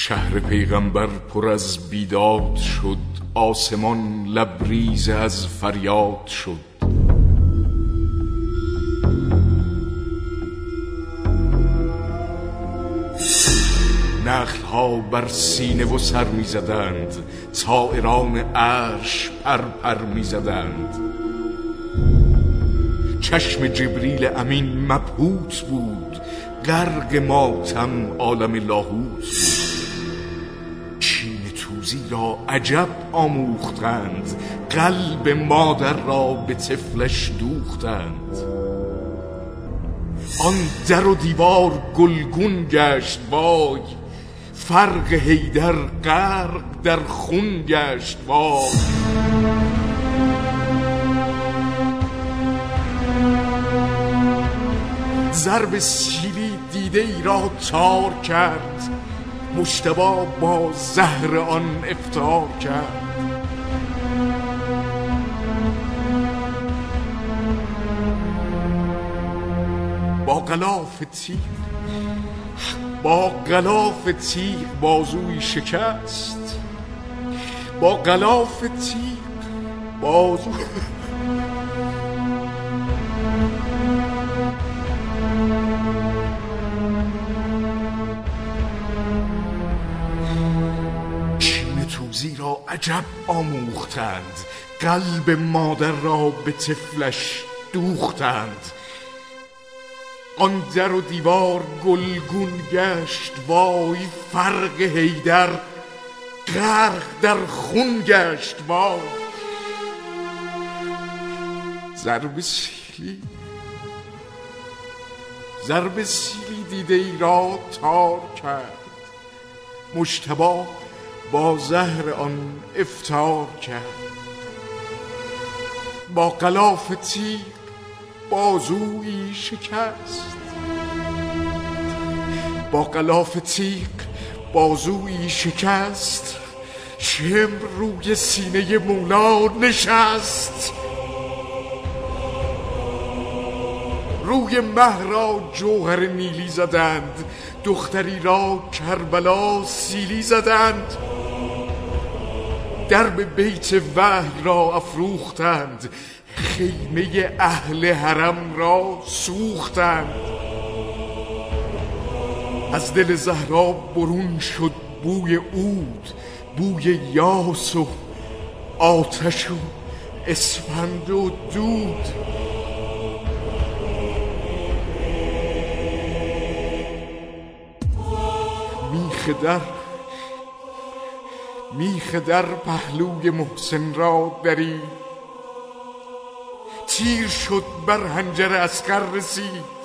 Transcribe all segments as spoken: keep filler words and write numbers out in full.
شهر پیغمبر پر از بیداد شد، آسمان لبریز از فریاد شد. نخل‌ها بر سینه و سر می زدند، طائران عرش پر پر می زدند. چشم جبریل امین مبهوت بود، غرق ماتم عالم لاهوت بود. چین توزی را عجب آموختند، قلب مادر را به طفلش دوختند. آن در و دیوار گلگون گشت وای، فرق حیدر غرق در خون گشت وای. ضرب سیلی دیده ای را تار کرد، مجتبی با زهر آن افطار کرد. با غلاف تیغ با غلاف تیغ بازوی شکست، با غلاف تیغ بازو چین توزی را عجب آموختند، قلب مادر را به طفلش دوختند. آن در و دیوار گلگون گشت وای، فرق حیدر غرق در خون گشت وای. ضرب سیلی ضرب سیلی دیده ای را تار کرد، مجتبی با زهر آن افطار کرد. با غلاف تیغ بازویی شکست، با غلاف تیغ بازویی شکست. شمر روی سینه مولا نشست، روی مه را جوهر نیلی زدند، دختری را کربلا سیلی زدند. درب بیت وحی را افروختند، خیمه اهل حرم را سوختند. از دل زهرا برون شد بوی عود، بوی یاس و آتش و اسفند و دود. میخ در میخ در پهلوی محسن را درید، تیر شد بر حنجر عسکر رسید.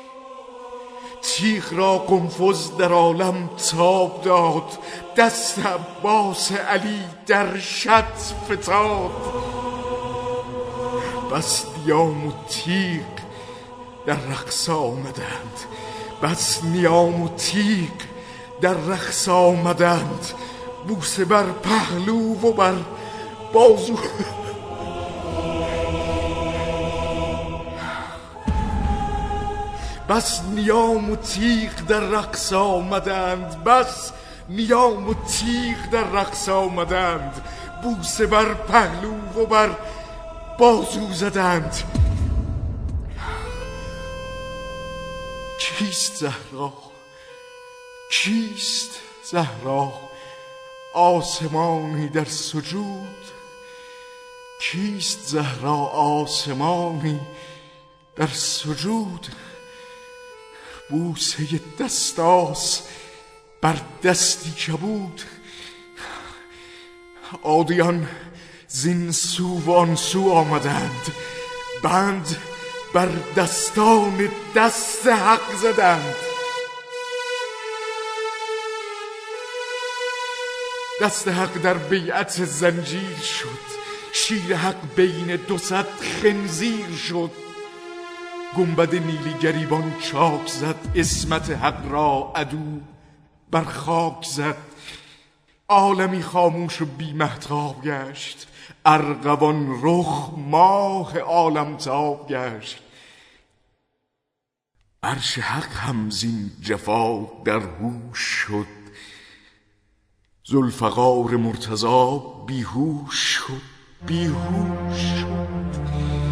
تیغ را قنفذ در عالم تاب داد، دست عباس علی در شط فتاد. بس نیام و تیغ در رقص آمدند، بس نیام و تیغ در رقص آمدند. بوسه بر پهلو و بر بازو، بس نیام و تیغ در رقص آمدند، بس نیام و تیغ در رقص آمدند. بوسه بر پهلو و بر بازو زدند. کیست زهرا کیست زهرا آسمانی در سجود؟ کیست زهرا آسمانی در سجود؟ بوسه دستاس بر دستی کبود، عادیان زین سو و آن سو آمدند. بند بر دستان دست حق زدند. دست حق در بیعت زنجیر شد، شیر حق بین دو صد خنزیر شد. گنبد نیلی گریبان چاک زد، عصمت حق را عدو بر خاک زد. عالمی خاموش و بی مهتاب گشت، ارغوان رخ ماه عالمتاب گشت. عرش حق هم زین جفا در هوش شد، ذوالفقار مرتضی بیهوش شد بیهوش شد.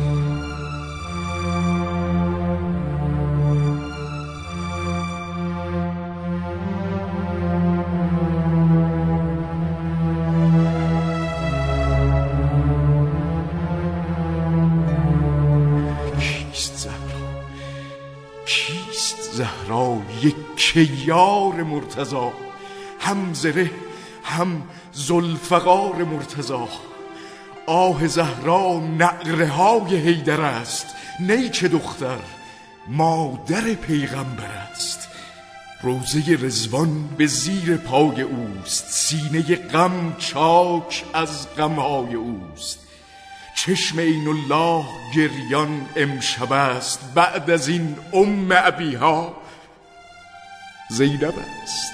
زهرا یک یار مرتضی، هم زره هم ذوالفقار مرتضی. آه زهرا نعره های حیدر است، نی که دختر مادر پیغمبر است. روزه رضوان به زیر پای اوست، سینه غم چاک از غمهای اوست. چشم عین الله گریان امشب است، بعد از این ام ابیها زینب است.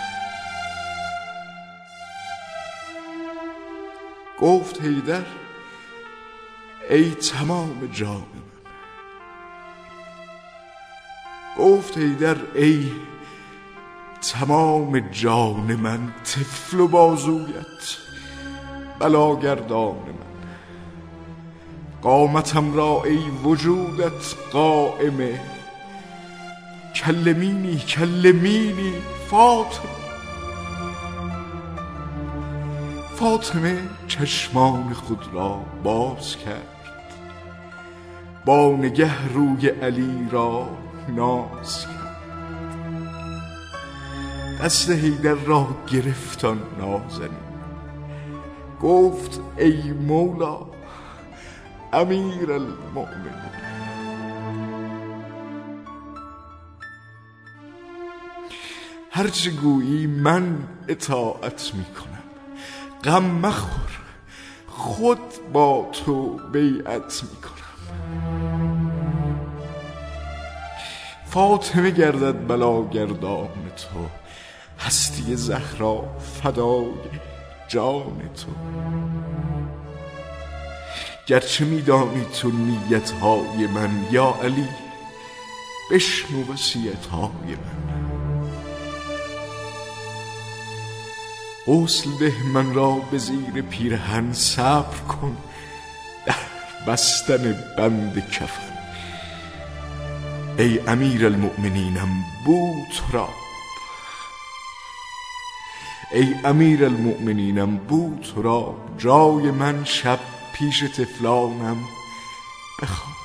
گفت حیدر ای تمام جان من، گفت حیدر ای تمام جان من، طفل و بازویت بلاگردان من. قامتم را ای وجودت قائمه، کلمینی کلمینی فاطمه. فاطمه چشمان خود را باز کرد، با نگه روی علی را ناز کرد. دست حیدر را گرفتان نازنین، گفت ای مولا امیر المؤمنین. هرچه گویی من اطاعت میکنم، غم مخور خود با تو بیعت میکنم. فاطمه گردد بلاگردان تو، هستی زهرا فدای جان تو. گرچه میدانی تو نیتهای من، یا علی بشنو وصیتهای من. غسل ده من را به زیر پیرهن، صبر کن در بستن بند کفن. ای امیر المؤمنینم بو تراب، ای امیر المؤمنینم بو تراب. جای من شب پیش طفلانم بخواب.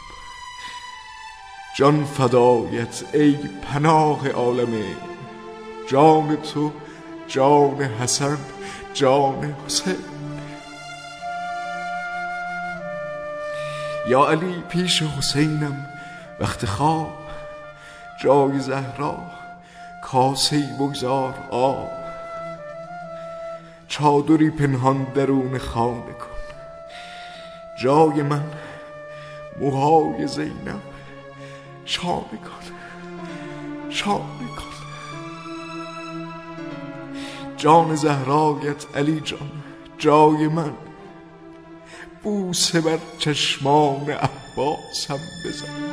جان فدایت ای پناه عالم، جان تو جان حسن جان حسین. یا علی پیش حسینم وقت خواب، جای زهرا کاسه‌ای بگذار آب. چادری پنهان درون خانه کن، جای من موهای زینب شانه کن شانه کن. جان زهرایت علی جان جای من، بوسه بر چشمان عباسم بزن.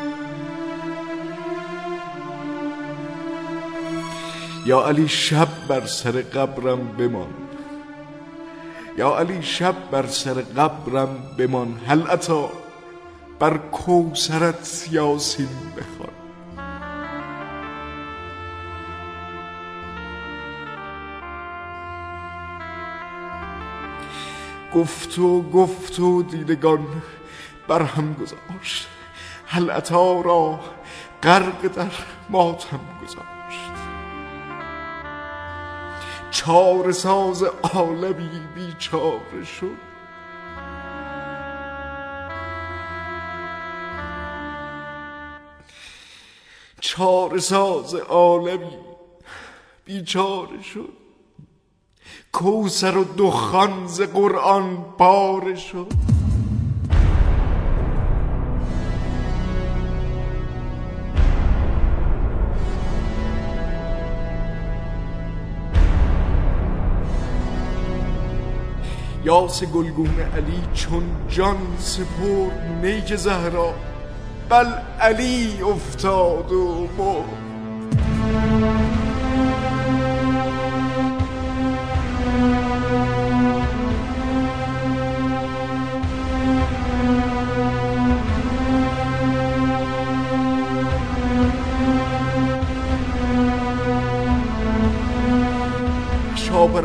یا علی شب بر سر قبرم بمان، یا علی شب بر سر قبرم بمان. هل اتی بر کوثرت یاسین بخوان. گفت و گفت و دیدگان برهم گذاشت، هل اتی را غرق در ماتم گذاشت. چاره ساز عالمی بیچاره شد، چاره ساز عالمی بیچاره شد. کوثر و دخان ز قرآن پاره شد. یاس گلگون علی چون جان سپرد نیک زهرا، بل علی افتاد و مرد.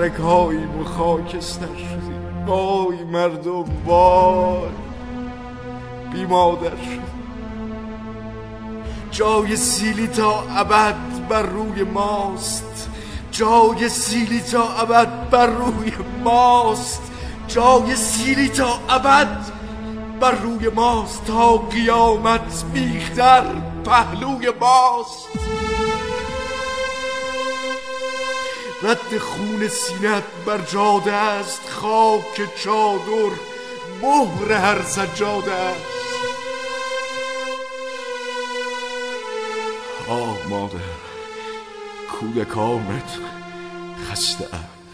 کودک هاییم و خاکستر شدیم. وای مردم وای، بی مادر شد. جای سیلی تا ابد بر روی ماست، جای سیلی تا ابد بر روی ماست، جای سیلی تا ابد بر روی ماست، تا قیامت بیختر پهلوی ماست. رد خون سینت بر جاده است، خاک چادر مهر هر سجاده است. آه مادر، کودکانت خسته اند.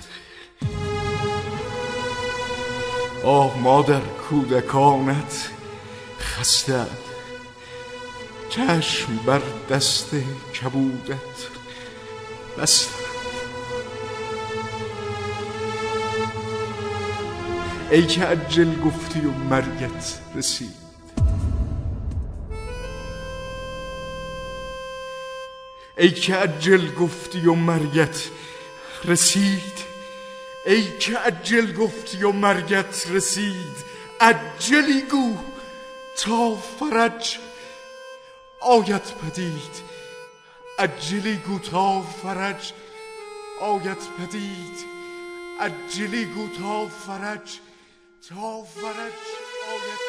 آه مادر، کودکانت خسته اند. چشم بر دست کبودت بسته. ای که اجل گفتی و مرگت رسید، ای که اجل گفتی و مرگت رسید، ای که اجل گفتی و مرگت رسید. اجلی گو تا فرج آید پدید، اجلی گو تا فرج آید پدید، اجلی گو تا فرج تا فرج آید.